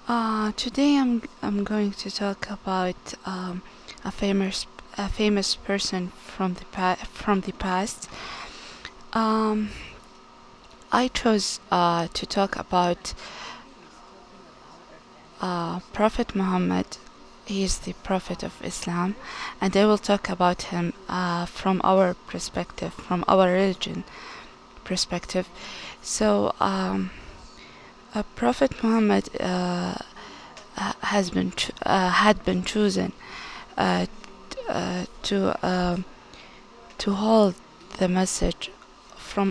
Today I'm going to talk about a famous person from the past. Um, I chose to talk about Prophet Muhammad. He is the Prophet of Islam, and I will talk about him from our perspective, from our religion perspective. So, Prophet Muhammad had been chosen uh, uh, to uh, to hold the message from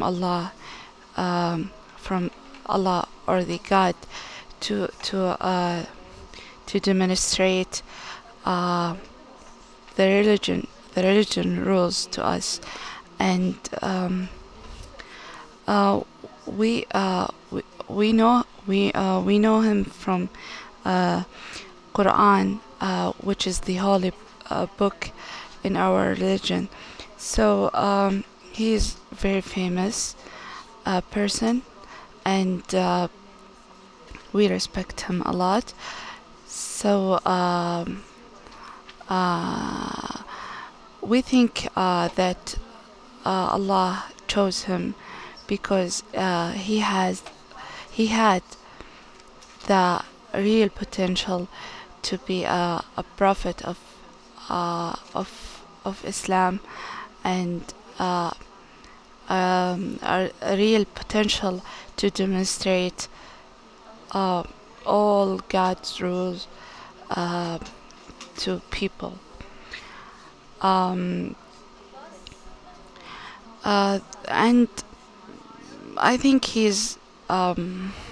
from Allah or the God to to uh, to demonstrate uh, the religion rules to us, and uh, we know him from uh, Quran, which is the holy book in our religion. So he's very famous person, and we respect him a lot. So uh, we think that Allah chose him because he had the real potential to be a prophet of Islam, and a real potential to demonstrate uh, all God's rules uh, to people. Um, and I think he's